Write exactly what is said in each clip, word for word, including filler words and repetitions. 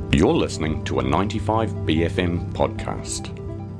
You're listening to a ninety-five B F M podcast.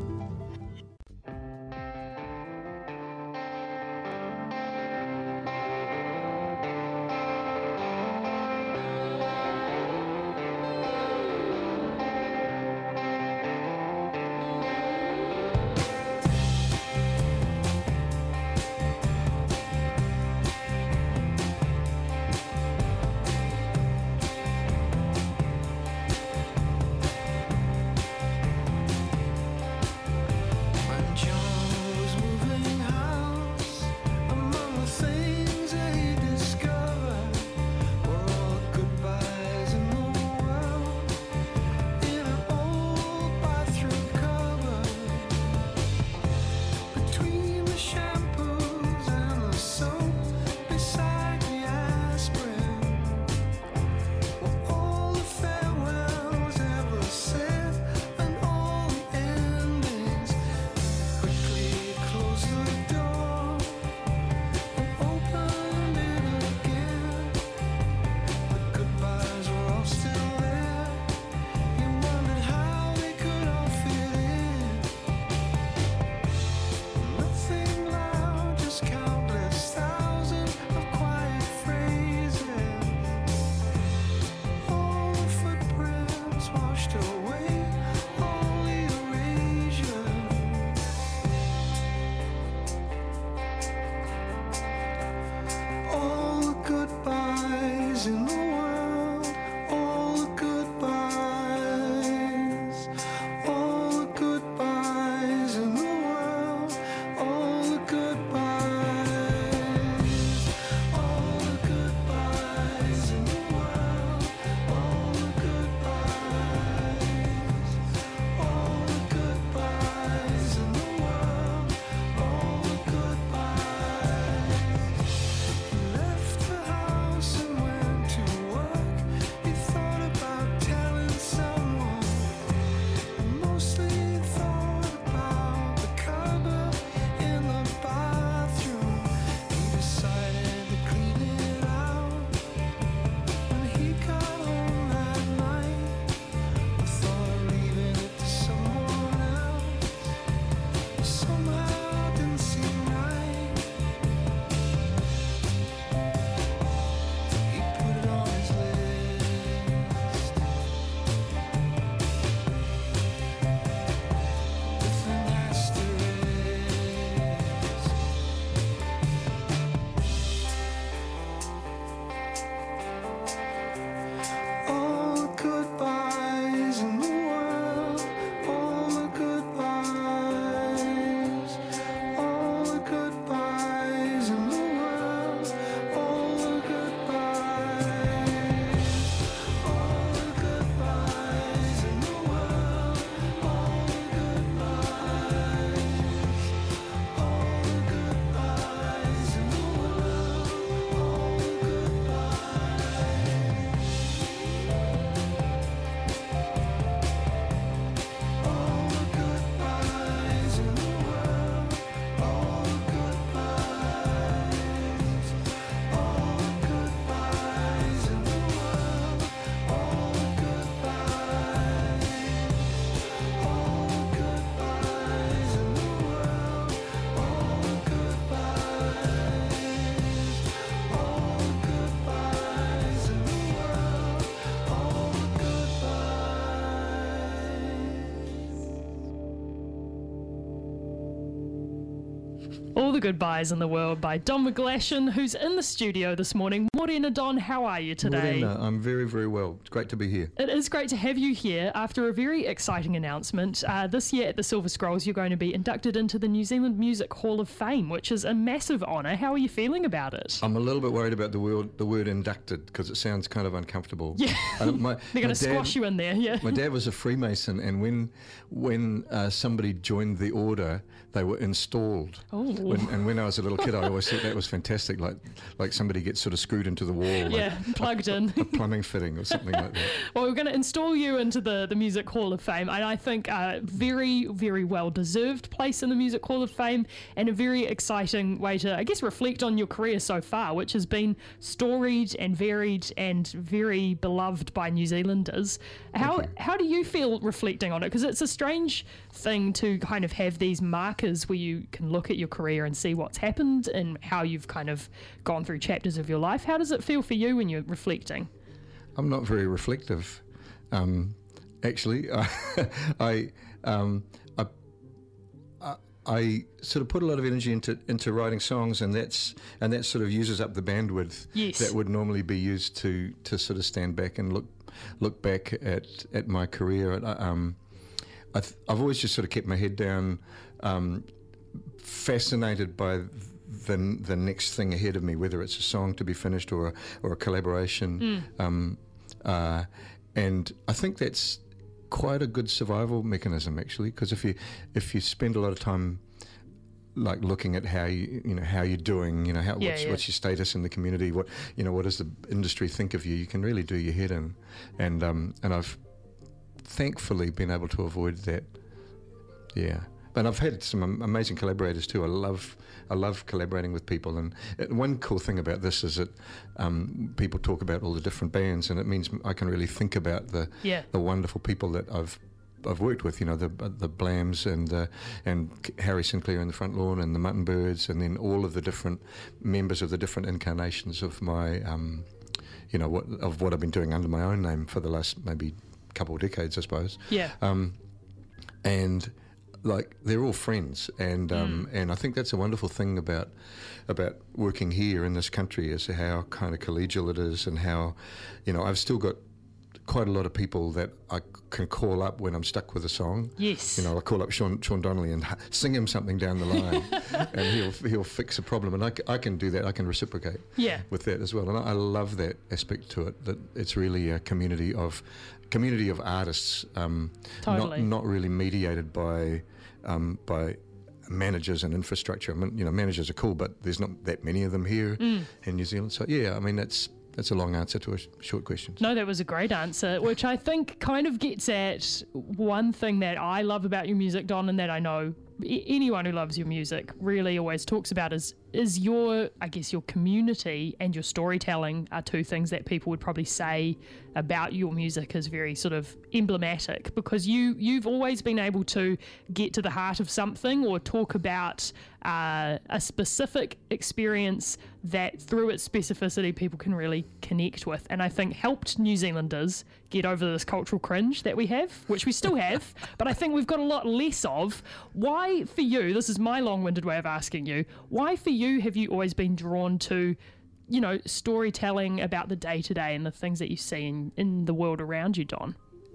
All the Goodbyes in the World by Don McGlashan, who's in the studio this morning. Morena, Don, how are you today? Morena, I'm very, very well. It's great to be here. It is great to have you here after a very exciting announcement. Uh, this year at the Silver Scrolls, you're going to be inducted into the New Zealand Music Hall of Fame, which is a massive honour. How are you feeling about it? I'm a little bit worried about the word, the word inducted, because it sounds kind of uncomfortable. Yeah, uh, my, they're going to squash you in there, yeah. My dad was a Freemason, and when when uh, somebody joined the order, they were installed. Oh. When, and when I was a little kid, I always thought that was fantastic, like like somebody gets sort of screwed into the wall. Yeah, like plugged a, in. A plumbing fitting or something like that. Well, we're going to install you into the, the Music Hall of Fame, and I think a very, very well-deserved place in the Music Hall of Fame, and a very exciting way to, I guess, reflect on your career so far, which has been storied and varied and very beloved by New Zealanders. How how do you feel reflecting on it? Because it's a strange thing to kind of have these markers where you can look at your career and see what's happened and how you've kind of gone through chapters of your life. How does it feel for you when you're reflecting? I'm not very reflective, um, actually. I, um, I, I, I sort of put a lot of energy into into writing songs, and that's and that sort of uses up the bandwidth yes. that would normally be used to to sort of stand back and look look back at at my career. Um, I th- I've always just sort of kept my head down, um, fascinated by the the next thing ahead of me, whether it's a song to be finished or a, or a collaboration. Mm. Um, uh, and I think that's quite a good survival mechanism, actually, because if you if you spend a lot of time like looking at how you you know how you're doing, you know how yeah, what's, yeah. what's your status in the community, what you know what does the industry think of you, you can really do your head in, and um, and I've thankfully been able to avoid that. Yeah. And I've had some amazing collaborators too. I love, I love collaborating with people. And one cool thing about this is that um, people talk about all the different bands, and it means I can really think about the yeah. the wonderful people that I've I've worked with. You know, the the Blams and uh, and Harry Sinclair in the Front Lawn and the Mutton Birds, and then all of the different members of the different incarnations of my, um, you know, what of what I've been doing under my own name for the last maybe couple of decades, I suppose. Yeah. Um, and like they're all friends, and um, mm. and I think that's a wonderful thing about about working here in this country, is how kind of collegial it is, and how, you know, I've still got quite a lot of people that I can call up when I'm stuck with a song. Yes. You know, I call up Sean, Sean Donnelly and sing him something down the line, and he'll he'll fix a problem, and I, I can do that. I can reciprocate yeah. with that as well, and I, I love that aspect to it. That it's really a community of community of artists, um, totally. not not really mediated by um, by managers and infrastructure. I mean, you know, managers are cool, but there's not that many of them here mm. in New Zealand. So yeah, I mean that's. That's a long answer to a sh- short question. No, that was a great answer, which I think kind of gets at one thing that I love about your music, Don, and that I know I- anyone who loves your music really always talks about is is your, I guess, your community and your storytelling are two things that people would probably say about your music as very sort of emblematic, because you, you've always been able to get to the heart of something or talk about uh, a specific experience that through its specificity people can really connect with, and I think helped New Zealanders get over this cultural cringe that we have, which we still have, but I think we've got a lot less of. Why for you, this is my long-winded way of asking you, why for you have you always been drawn to, you know, storytelling about the day-to-day and the things that you see in, in the world around you, Don?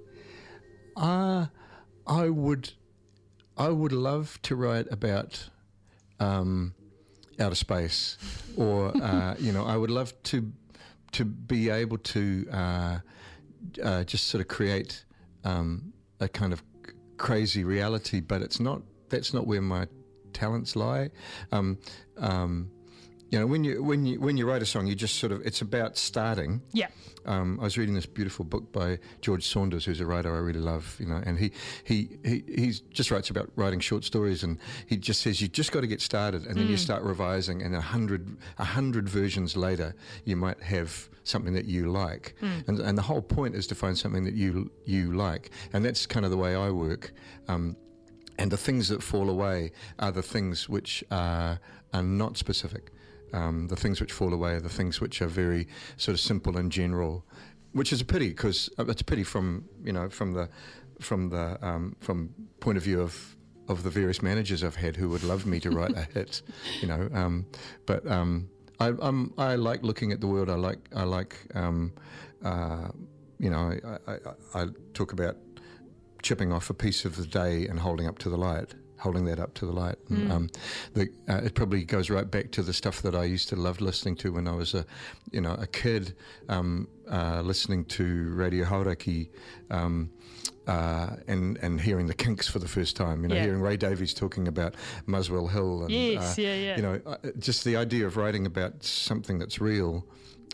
Uh, I would I would love to write about um, outer space, or uh, you know, I would love to to be able to uh, uh, just sort of create um, a kind of c- crazy reality, but it's not. That's not where my talents lie. Um, um, you know, when you when you when you write a song, you just sort of it's about starting. Yeah. Um, I was reading this beautiful book by George Saunders, who's a writer I really love, you know, and he he he he's just writes about writing short stories, and he just says you just got to get started, and then mm. you start revising, and a hundred a hundred versions later, you might have something that you like, mm. and and the whole point is to find something that you you like, and that's kind of the way I work. Um, and the things that fall away are the things which are are not specific. Um, the things which fall away are the things which are very sort of simple and general, which is a pity, because it's a pity from you know from the from the um, from point of view of of the various managers I've had who would love me to write a hit, you know. Um, but um, I I'm, I like looking at the world. I like I like um, uh, you know I, I, I talk about chipping off a piece of the day and holding up to the light. holding that up to the light. Mm. And, um, the, uh, it probably goes right back to the stuff that I used to love listening to when I was a, you know, a kid, um, uh, listening to Radio Hauraki, um, uh, and and hearing the Kinks for the first time. You know, yeah. hearing Ray Davies talking about Muswell Hill. And, yes, uh, yeah, yeah. You know, uh, just the idea of writing about something that's real.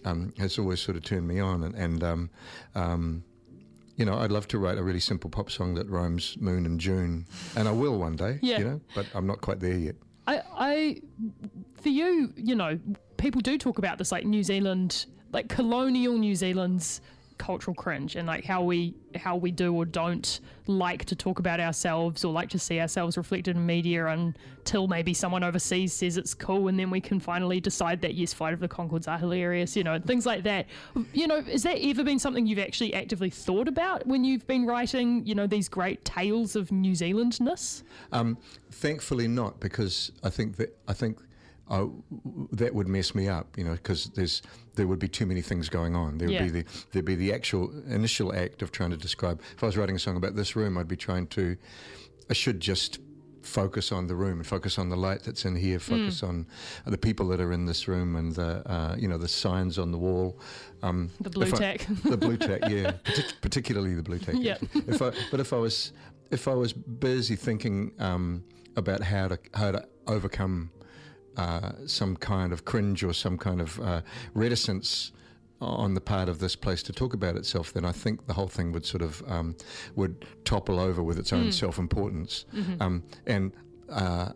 um, has always sort of turned me on, and, and um, um, you know, I'd love to write a really simple pop song that rhymes moon and June, and I will one day, Yeah. you know, but I'm not quite there yet. I, I, for you, you know, people do talk about this, like New Zealand, like colonial New Zealand's cultural cringe, and like how we how we do or don't like to talk about ourselves or like to see ourselves reflected in media until maybe someone overseas says it's cool, and then we can finally decide that yes, Flight of the Conchords are hilarious, you know, things like that. You know, has that ever been something you've actually actively thought about when you've been writing, you know, these great tales of New Zealandness? Um, thankfully not, because I think that I think uh, that would mess me up, you know, because there's there would be too many things going on. There would Yeah. be the there'd be the actual initial act of trying to describe. If I was writing a song about this room, I'd be trying to. I should just focus on the room and focus on the light that's in here. Focus mm. on the people that are in this room and the uh, you know the signs on the wall. Um, the blue tack. I, the blue tack, yeah, Partic- particularly the blue tack. Yeah. If I, but if I was if I was busy thinking um, about how to how to overcome uh, some kind of cringe or some kind of uh, reticence on the part of this place to talk about itself, then I think the whole thing would sort of um, would topple over with its own mm. self-importance. Mm-hmm. Um, and uh,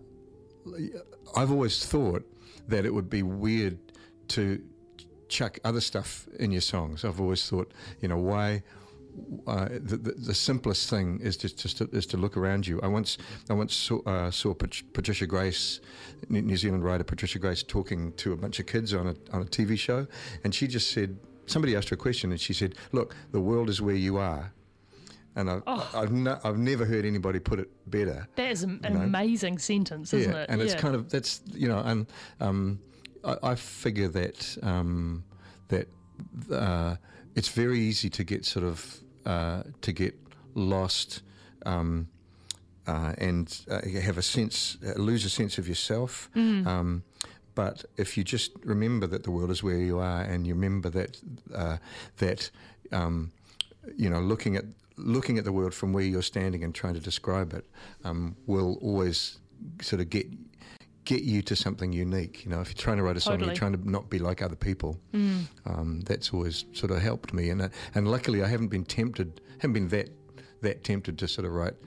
I've always thought that it would be weird to chuck other stuff in your songs. I've always thought, you know, why? Uh, the, the the simplest thing is just, just to, is to look around you. I once I once saw, uh, saw Pat- Patricia Grace, New Zealand writer Patricia Grace, talking to a bunch of kids on a on a T V show, and she just said, somebody asked her a question, and she said, "Look, the world is where you are." And I've oh. I've, no, I've never heard anybody put it better. That is an you know? amazing sentence, isn't yeah, it? And yeah. it's kind of that's you know, and um, I, I figure that um, that uh, it's very easy to get sort of uh, to get lost um, uh, and uh, have a sense, uh, lose a sense of yourself. Mm. Um, but if you just remember that the world is where you are, and you remember that uh, that um, you know, looking at looking at the world from where you're standing and trying to describe it um, will always sort of get get you to something unique. You know, if you're trying to write a song, Totally. you're trying to not be like other people. Mm. Um, that's always sort of helped me, and uh, and luckily I haven't been tempted, haven't been that that tempted to sort of write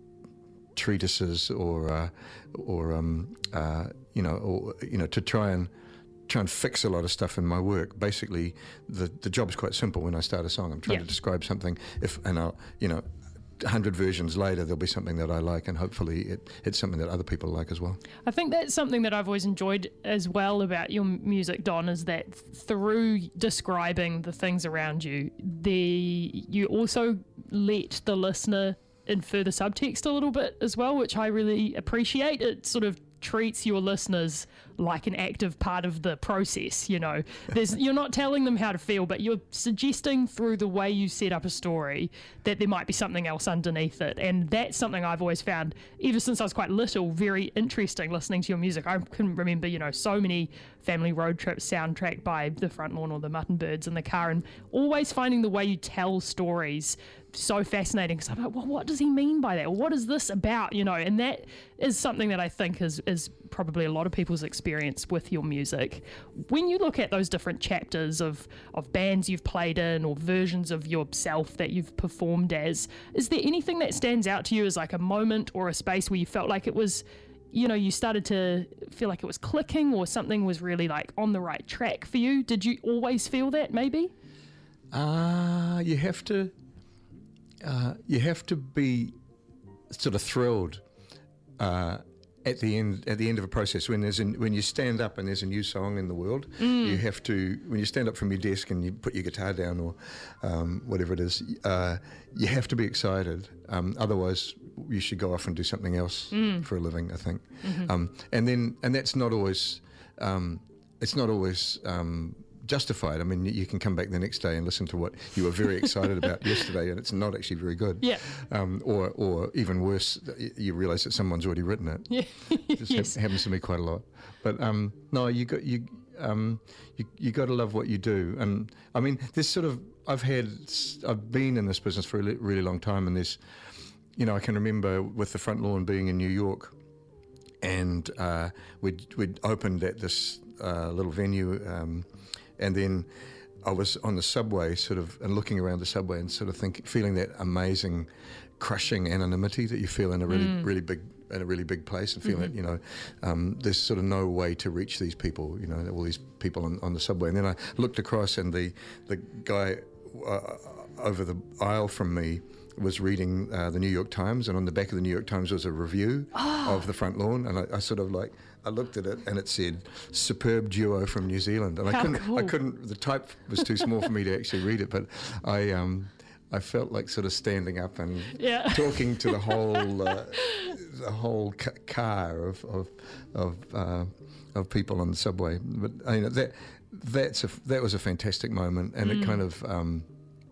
treatises or uh, or um, uh, you know or you know to try and try and fix a lot of stuff in my work. Basically, the the job is quite simple. When I start a song, I'm trying Yeah. to describe something. If and I'll you know. one hundred versions later, there'll be something that I like, and hopefully it, it's something that other people like as well. I think that's something that I've always enjoyed as well about your music, Don, is that through describing the things around you, the you also let the listener infer the subtext a little bit as well, which I really appreciate. It sort of treats your listeners like an active part of the process, you know. There's you're not telling them how to feel, but you're suggesting through the way you set up a story that there might be something else underneath it. And that's something I've always found, ever since I was quite little, very interesting listening to your music. I can remember, you know, so many family road trips soundtracked by The Front Lawn or The Mutton Birds in the car, and always finding the way you tell stories so fascinating, because I'm like, well, what does he mean by that? What is this about? You know, and that is something that I think is is probably a lot of people's experience with your music. When you look at those different chapters of of bands you've played in or versions of yourself that you've performed as, is there anything that stands out to you as like a moment or a space where you felt like it was, you know, you started to feel like it was clicking, or something was really like on the right track for you? Did you always feel that maybe? Uh, you have to uh, you have to be sort of thrilled uh, at the end at the end of a process. When there's an, when you stand up and there's a new song in the world, mm. you have to, when you stand up from your desk and you put your guitar down or um, whatever it is, uh, you have to be excited. Um, otherwise, you should go off and do something else mm. for a living, I think. Mm-hmm. Um, and then and that's not always um, it's not always um, justified. I mean, you can come back the next day and listen to what you were very excited about yesterday, and it's not actually very good. Yeah. Um, or, or even worse, you realise that someone's already written it. Yeah. It just yes. ha- happens to me quite a lot. But um, no, you got you um, you you got to love what you do. And I mean, this sort of I've had I've been in this business for a really, really long time, and this, you know, I can remember with The Front Lawn being in New York, and uh, we'd we'd opened at this uh, little venue. Um, and then I was on the subway, sort of, and looking around the subway and sort of thinking, feeling that amazing, crushing anonymity that you feel in a really, mm. really big, in a really big place, and feeling, mm-hmm. you know, um, there's sort of no way to reach these people, you know, all these people on, on the subway. And then I looked across, and the the guy uh, over the aisle from me was reading uh, the New York Times, and on the back of the New York Times was a review oh. of the front lawn, and I, I sort of like. I looked at it and it said "superb duo from New Zealand," and I How couldn't. cool. I couldn't. The type was too small for me to actually read it, but I um, I felt like sort of standing up and yeah. talking to the whole uh, the whole ca- car of of of, uh, of people on the subway. But you know, that that's a that was a fantastic moment, and mm. it kind of um,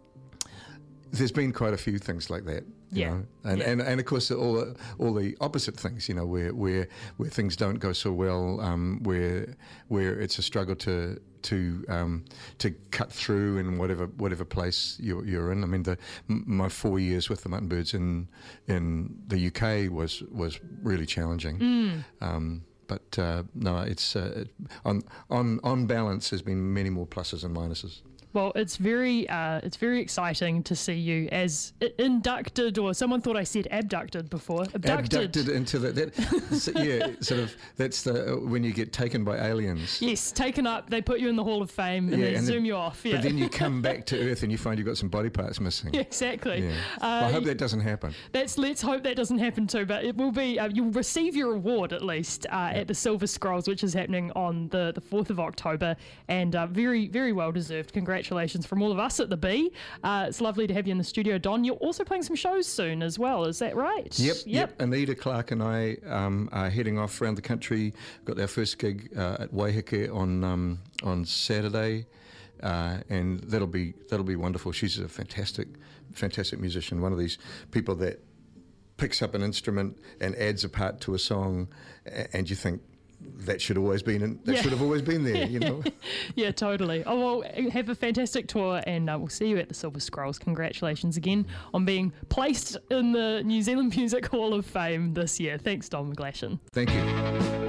there's been quite a few things like that. You yeah. know? And, yeah. and and of course all the, all the opposite things, you know, where where where things don't go so well, um, where where it's a struggle to to um, to cut through in whatever whatever place you're, you're in. I mean, the m- my four years with the Mutton Birds in in the U K was was really challenging. Mm. Um, but uh, no, it's uh, on on on balance, there's been many more pluses and minuses. Well, it's very uh, it's very exciting to see you as I- inducted, or someone thought I said abducted before. Abducted. Abducted into the, that, so, yeah, sort of, that's the, uh, when you get taken by aliens. Yes, taken up, they put you in the Hall of Fame and Yeah, they and zoom then- you off. Yeah. But then you come back to Earth and you find you've got some body parts missing. Yeah, exactly. Yeah. Uh, Well, I hope that doesn't happen. That's let's hope that doesn't happen too. But it will be uh, you'll receive your award at least uh, Yeah. at the Silver Scrolls, which is happening on the the fourth of October, and uh, very very well deserved. Congratulations from all of us at the Bee. Uh, it's lovely to have you in the studio, Don. You're also playing some shows soon as well. Is that right? Yep, yep. Anita Clark and I um, are heading off around the country. Got our first gig uh, at Waiheke on um, on Saturday, uh, and that'll be that'll be wonderful. She's a fantastic, fantastic musician. One of these people that picks up an instrument and adds a part to a song, a- and you think, that should always been in, that Yeah. should have always been there, you know. Yeah, totally. Oh, well, have a fantastic tour, and uh, we'll see you at the Silver Scrolls. Congratulations again on being placed in the New Zealand Music Hall of Fame this year. Thanks, Don McGlashan. Thank you.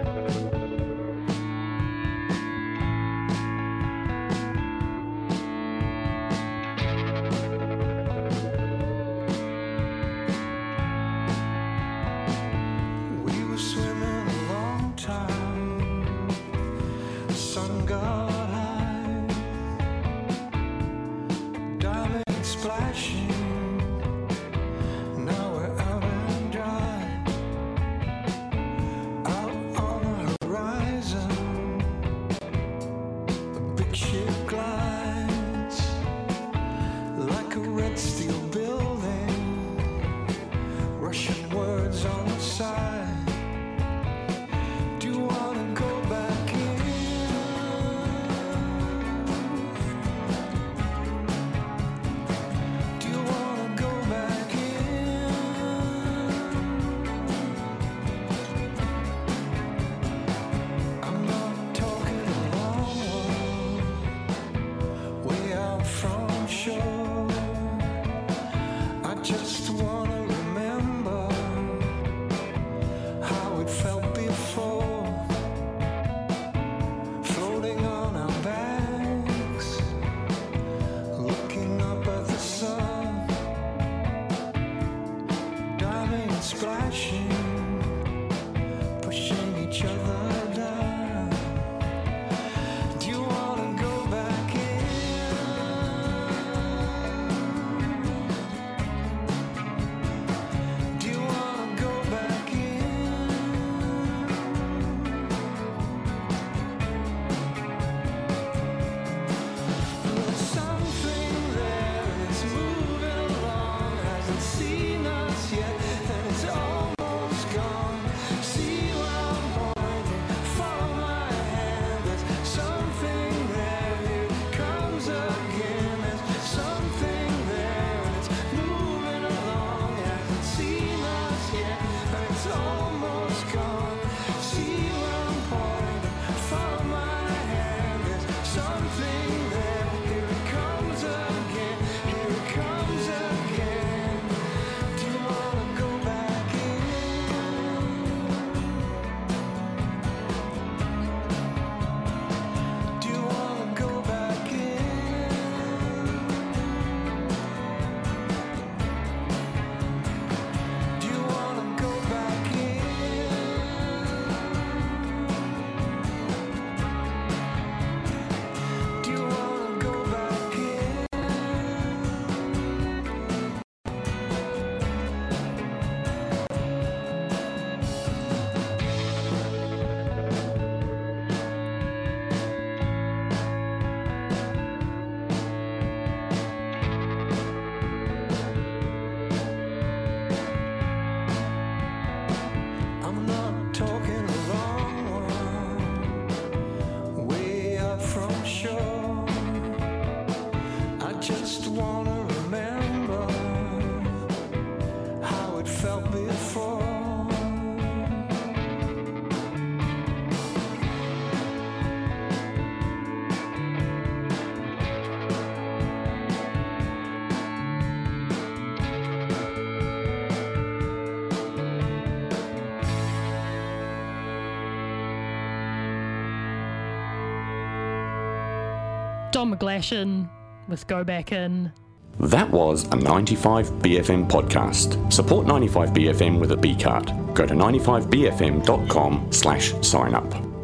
We were swimming a long time. The sun got high, diving and splashing. Now we're out and dry, out on the horizon. A big ship glides like a red steel building. Russian words on the side. Do you wanna go back in? Do you wanna go back in? I'm not talking a long one, way out from shore. I just wanna remember how it felt before, floating on our backs, looking up at the sun, diving and splashing, pushing each other down. Do you wanna go back in? Do you wanna go back in? There's something there, it's moving along, hasn't seen us yet, and it's almost John McGlashan with Go Back In. That was a ninety-five B F M podcast. Support ninety-five B F M with a B card. Go to ninety-five B F M dot com slash sign up.